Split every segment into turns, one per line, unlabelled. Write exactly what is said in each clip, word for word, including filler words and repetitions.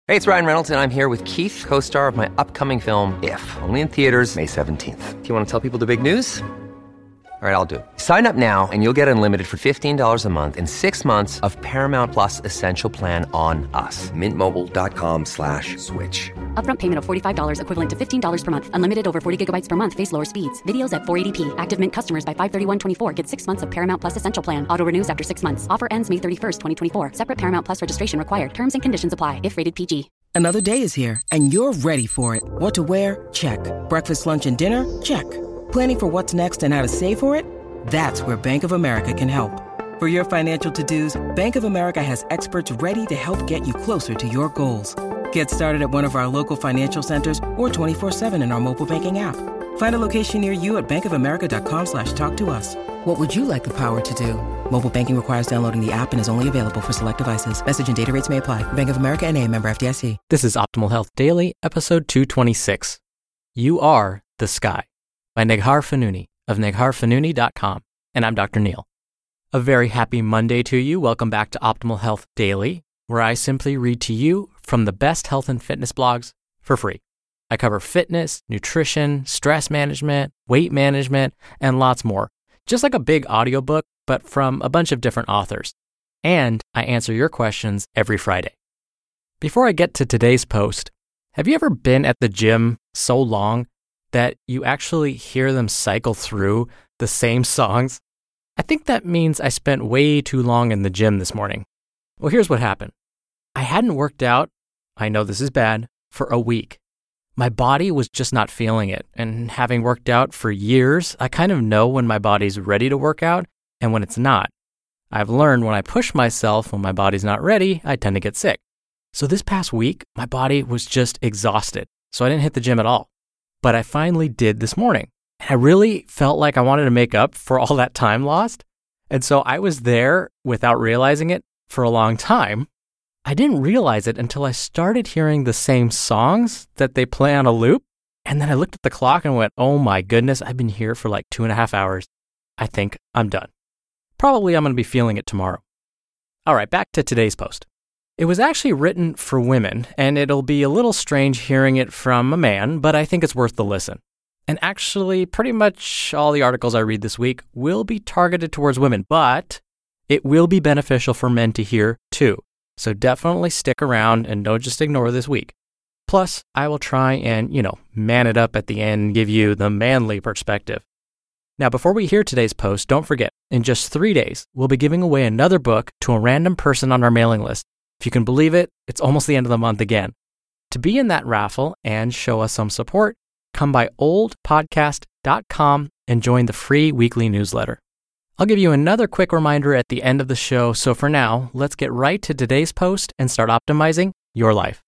Hey, it's Ryan Reynolds, and I'm here with Keith, co-star of my upcoming film, If, only in theaters May seventeenth. Do you want to tell people the big news? All right, I'll do it. Sign up now and you'll get unlimited for fifteen dollars a month and six months of Paramount Plus Essential Plan on us. Mint Mobile dot com slash switch.
Upfront payment of forty-five dollars equivalent to fifteen dollars per month. Unlimited over forty gigabytes per month. Face lower speeds. Videos at four eighty p. Active Mint customers by five thirty-one twenty-four get six months of Paramount Plus Essential Plan. Auto renews after six months. Offer ends May thirty-first, twenty twenty-four. Separate Paramount Plus registration required. Terms and conditions apply if rated P G.
Another day is here, and you're ready for it. What to wear? Check. Breakfast, lunch, and dinner? Check. Planning for what's next and how to save for it? That's where Bank of America can help. For your financial to-dos, Bank of America has experts ready to help get you closer to your goals. Get started at one of our local financial centers or twenty-four seven in our mobile banking app. Find a location near you at bankofamerica.com slash talk to us. What would you like the power to do? Mobile banking requires downloading the app and is only available for select devices. Message and data rates may apply. Bank of America N A, member F D I C.
This is Optimal Health Daily, episode two twenty-six. You Are the Sky by Neghar Fonooni of neghar fonooni dot com. And I'm Doctor Neil. A very happy Monday to you. Welcome back to Optimal Health Daily, where I simply read to you from the best health and fitness blogs for free. I cover fitness, nutrition, stress management, weight management, and lots more. Just like a big audiobook, but from a bunch of different authors. And I answer your questions every Friday. Before I get to today's post, have you ever been at the gym so long that you actually hear them cycle through the same songs? I think that means I spent way too long in the gym this morning. Well, here's what happened. I hadn't worked out, I know this is bad, for a week. My body was just not feeling it. And having worked out for years, I kind of know when my body's ready to work out and when it's not. I've learned when I push myself when my body's not ready, I tend to get sick. So this past week, my body was just exhausted. So I didn't hit the gym at all. But I finally did this morning. And I really felt like I wanted to make up for all that time lost. And so I was there without realizing it for a long time. I didn't realize it until I started hearing the same songs that they play on a loop. And then I looked at the clock and went, oh my goodness, I've been here for like two and a half hours. I think I'm done. Probably I'm going to be feeling it tomorrow. All right, back to today's post. It was actually written for women, and it'll be a little strange hearing it from a man, but I think it's worth the listen. And actually, pretty much all the articles I read this week will be targeted towards women, but it will be beneficial for men to hear too. So definitely stick around and don't just ignore this week. Plus, I will try and, you know, man it up at the end and give you the manly perspective. Now, before we hear today's post, don't forget, in just three days, we'll be giving away another book to a random person on our mailing list. If you can believe it, it's almost the end of the month again. To be in that raffle and show us some support, come by old podcast dot com and join the free weekly newsletter. I'll give you another quick reminder at the end of the show, so for now, let's get right to today's post and start optimizing your life.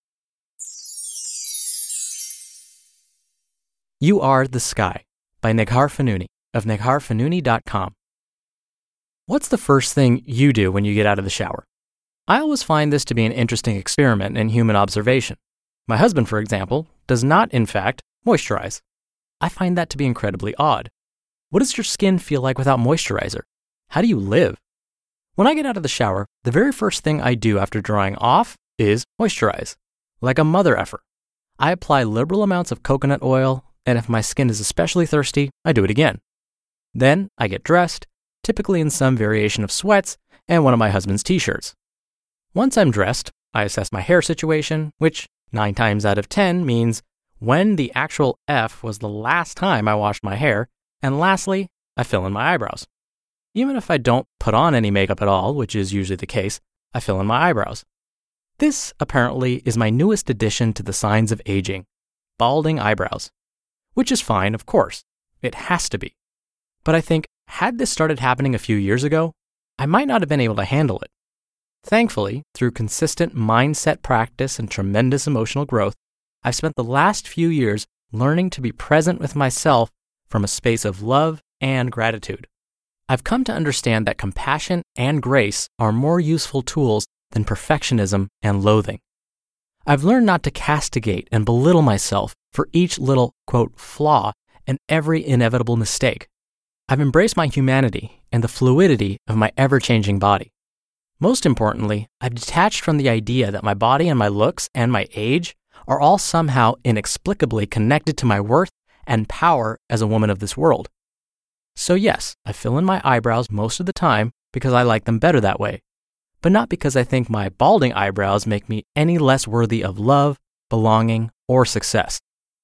You Are the Sky by Neghar Fonooni of neghar fonooni dot com. What's the first thing you do when you get out of the shower? I always find this to be an interesting experiment in human observation. My husband, for example, does not, in fact, moisturize. I find that to be incredibly odd. What does your skin feel like without moisturizer? How do you live? When I get out of the shower, the very first thing I do after drying off is moisturize. Like a mother effer. I apply liberal amounts of coconut oil, and if my skin is especially thirsty, I do it again. Then I get dressed, typically in some variation of sweats and one of my husband's t-shirts. Once I'm dressed, I assess my hair situation, which nine times out of ten means when the actual F was the last time I washed my hair, and lastly, I fill in my eyebrows. Even if I don't put on any makeup at all, which is usually the case, I fill in my eyebrows. This, apparently, is my newest addition to the signs of aging, balding eyebrows. Which is fine, of course. It has to be. But I think, had this started happening a few years ago, I might not have been able to handle it. Thankfully, through consistent mindset practice and tremendous emotional growth, I've spent the last few years learning to be present with myself from a space of love and gratitude. I've come to understand that compassion and grace are more useful tools than perfectionism and loathing. I've learned not to castigate and belittle myself for each little, quote, flaw and every inevitable mistake. I've embraced my humanity and the fluidity of my ever-changing body. Most importantly, I've detached from the idea that my body and my looks and my age are all somehow inexplicably connected to my worth and power as a woman of this world. So yes, I fill in my eyebrows most of the time because I like them better that way, but not because I think my balding eyebrows make me any less worthy of love, belonging, or success.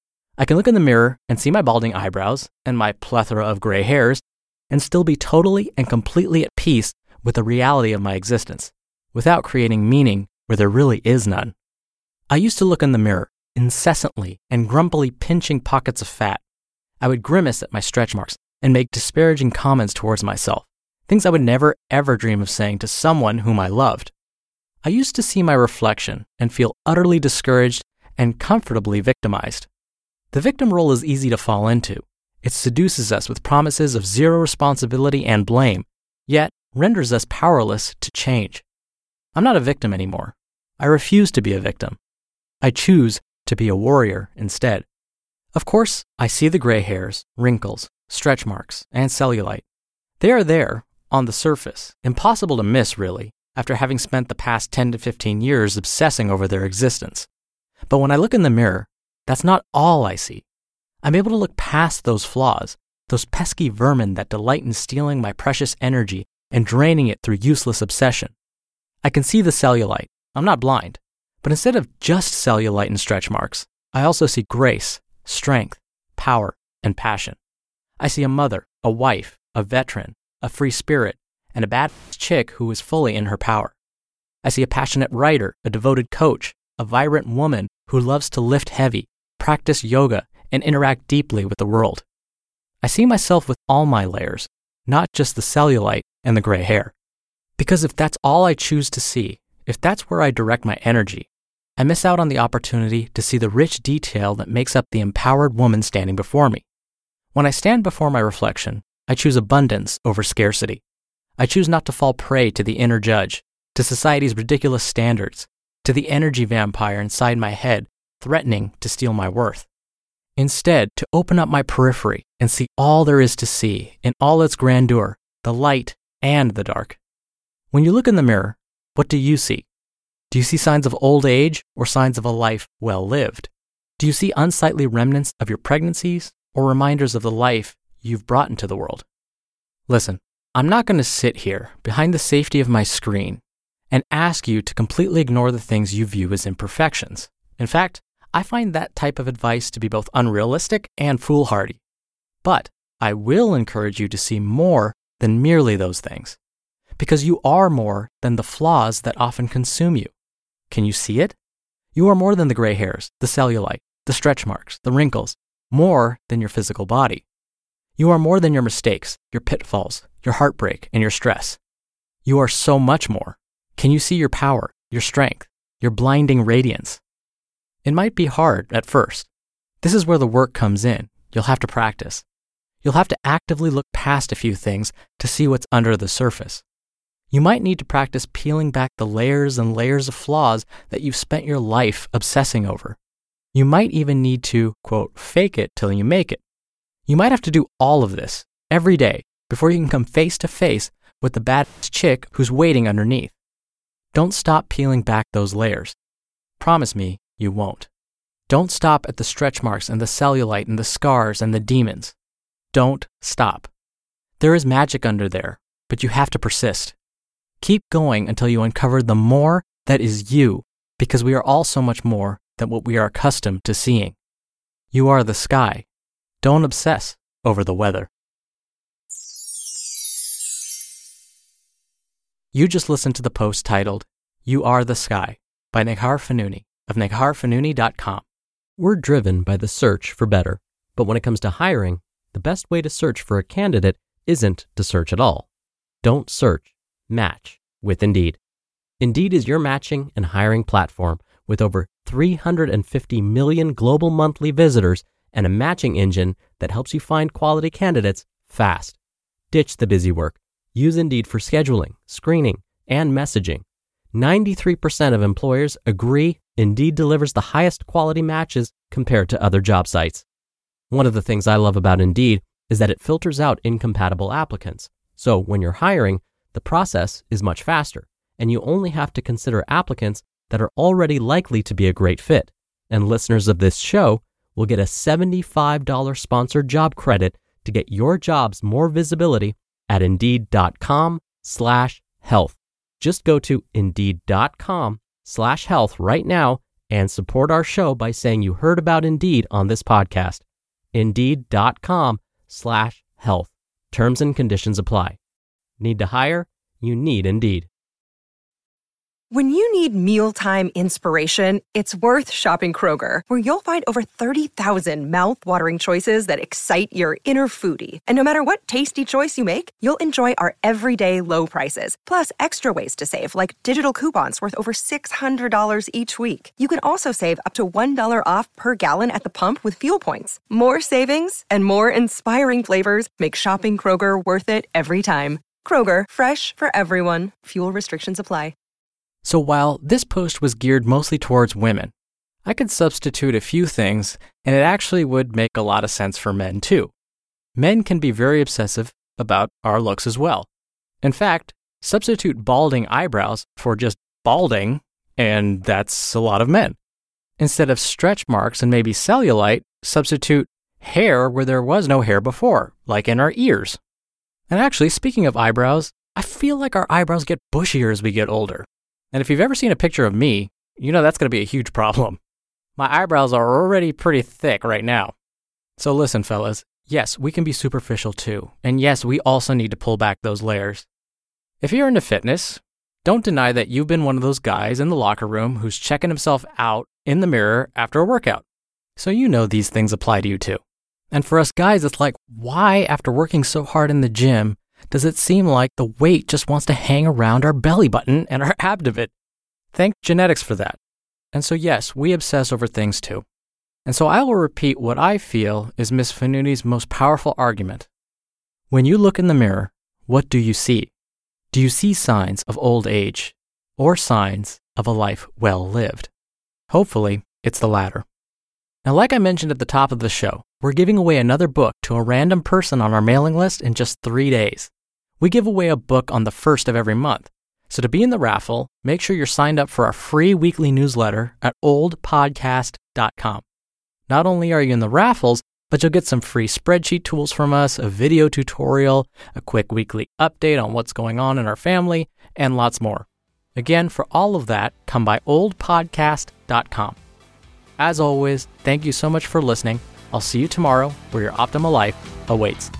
I can look in the mirror and see my balding eyebrows and my plethora of gray hairs and still be totally and completely at peace with the reality of my existence, without creating meaning where there really is none. I used to look in the mirror incessantly and grumpily pinching pockets of fat. I would grimace at my stretch marks and make disparaging comments towards myself, things I would never ever dream of saying to someone whom I loved. I used to see my reflection and feel utterly discouraged and comfortably victimized. The victim role is easy to fall into. It seduces us with promises of zero responsibility and blame, yet renders us powerless to change. I'm not a victim anymore. I refuse to be a victim. I choose to be a warrior instead. Of course, I see the gray hairs, wrinkles, stretch marks, and cellulite. They are there, on the surface, impossible to miss really, after having spent the past ten to fifteen years obsessing over their existence. But when I look in the mirror, that's not all I see. I'm able to look past those flaws, those pesky vermin that delight in stealing my precious energy and draining it through useless obsession. I can see the cellulite. I'm not blind. But instead of just cellulite and stretch marks, I also see grace, strength, power, and passion. I see a mother, a wife, a veteran, a free spirit, and a badass chick who is fully in her power. I see a passionate writer, a devoted coach, a vibrant woman who loves to lift heavy, practice yoga, and interact deeply with the world. I see myself with all my layers, not just the cellulite and the gray hair. Because if that's all I choose to see, if that's where I direct my energy, I miss out on the opportunity to see the rich detail that makes up the empowered woman standing before me. When I stand before my reflection, I choose abundance over scarcity. I choose not to fall prey to the inner judge, to society's ridiculous standards, to the energy vampire inside my head threatening to steal my worth. Instead, to open up my periphery and see all there is to see in all its grandeur, the light and the dark. When you look in the mirror, what do you see? Do you see signs of old age or signs of a life well lived? Do you see unsightly remnants of your pregnancies or reminders of the life you've brought into the world? Listen, I'm not going to sit here behind the safety of my screen and ask you to completely ignore the things you view as imperfections. In fact, I find that type of advice to be both unrealistic and foolhardy. But I will encourage you to see more than merely those things, because you are more than the flaws that often consume you. Can you see it? You are more than the gray hairs, the cellulite, the stretch marks, the wrinkles, more than your physical body. You are more than your mistakes, your pitfalls, your heartbreak, and your stress. You are so much more. Can you see your power, your strength, your blinding radiance? It might be hard at first. This is where the work comes in. You'll have to practice. You'll have to actively look past a few things to see what's under the surface. You might need to practice peeling back the layers and layers of flaws that you've spent your life obsessing over. You might even need to, quote, fake it till you make it. You might have to do all of this every day before you can come face to face with the badass chick who's waiting underneath. Don't stop peeling back those layers. Promise me you won't. Don't stop at the stretch marks and the cellulite and the scars and the demons. Don't stop. There is magic under there, but you have to persist. Keep going until you uncover the more that is you, because we are all so much more than what we are accustomed to seeing. You are the sky. Don't obsess over the weather. You just listened to the post titled, You Are the Sky, by Neghar Fonooni of neghar fonooni dot com. We're driven by the search for better, but when it comes to hiring, the best way to search for a candidate isn't to search at all. Don't search, match with Indeed. Indeed is your matching and hiring platform with over three hundred fifty million global monthly visitors and a matching engine that helps you find quality candidates fast. Ditch the busy work. Use Indeed for scheduling, screening, and messaging. ninety-three percent of employers agree Indeed delivers the highest quality matches compared to other job sites. One of the things I love about Indeed is that it filters out incompatible applicants. So when you're hiring, the process is much faster, and you only have to consider applicants that are already likely to be a great fit. And listeners of this show will get a seventy-five dollars sponsored job credit to get your jobs more visibility at Indeed.com slash health. Just go to Indeed.com slash health right now and support our show by saying you heard about Indeed on this podcast. Indeed.com slash health. Terms and conditions apply. Need to hire? You need Indeed.
When you need mealtime inspiration, it's worth shopping Kroger, where you'll find over thirty thousand mouth-watering choices that excite your inner foodie. And no matter what tasty choice you make, you'll enjoy our everyday low prices, plus extra ways to save, like digital coupons worth over six hundred dollars each week. You can also save up to one dollar off per gallon at the pump with fuel points. More savings and more inspiring flavors make shopping Kroger worth it every time. Kroger, fresh for everyone. Fuel restrictions apply.
So while this post was geared mostly towards women, I could substitute a few things, and it actually would make a lot of sense for men too. Men can be very obsessive about our looks as well. In fact, substitute balding eyebrows for just balding, and that's a lot of men. Instead of stretch marks and maybe cellulite, substitute hair where there was no hair before, like in our ears. And actually, speaking of eyebrows, I feel like our eyebrows get bushier as we get older. And if you've ever seen a picture of me, you know that's going to be a huge problem. My eyebrows are already pretty thick right now. So listen, fellas, yes, we can be superficial too. And yes, we also need to pull back those layers. If you're into fitness, don't deny that you've been one of those guys in the locker room who's checking himself out in the mirror after a workout. So you know these things apply to you too. And for us guys, it's like, why, after working so hard in the gym, does it seem like the weight just wants to hang around our belly button and our abdomen? Thank genetics for that. And so yes, we obsess over things too. And so I will repeat what I feel is Miss Fanuni's most powerful argument. When you look in the mirror, what do you see? Do you see signs of old age or signs of a life well lived? Hopefully, it's the latter. Now, like I mentioned at the top of the show, we're giving away another book to a random person on our mailing list in just three days. We give away a book on the first of every month. So to be in the raffle, make sure you're signed up for our free weekly newsletter at old podcast dot com. Not only are you in the raffles, but you'll get some free spreadsheet tools from us, a video tutorial, a quick weekly update on what's going on in our family, and lots more. Again, for all of that, come by old podcast dot com. As always, thank you so much for listening. I'll see you tomorrow where your optimal life awaits.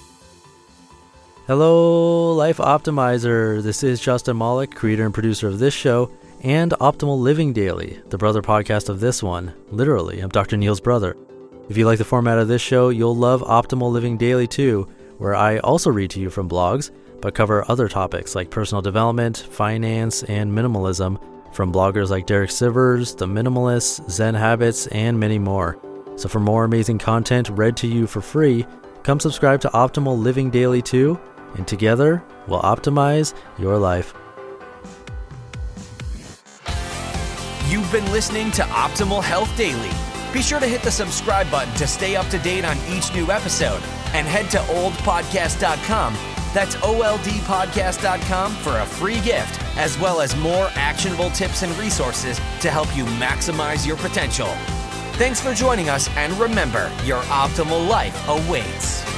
Hello, Life Optimizer. This is Justin Malik, creator and producer of this show and Optimal Living Daily, the brother podcast of this one. Literally, I'm Doctor Neil's brother. If you like the format of this show, you'll love Optimal Living Daily too, where I also read to you from blogs, but cover other topics like personal development, finance, and minimalism from bloggers like Derek Sivers, The Minimalists, Zen Habits, and many more. So for more amazing content read to you for free, come subscribe to Optimal Living Daily too, and together we'll optimize your life.
You've been listening to Optimal Health Daily. Be sure to hit the subscribe button to stay up to date on each new episode, and head to old podcast dot com. That's O L D podcast dot com for a free gift, as well as more actionable tips and resources to help you maximize your potential. Thanks for joining us, and remember, your optimal life awaits.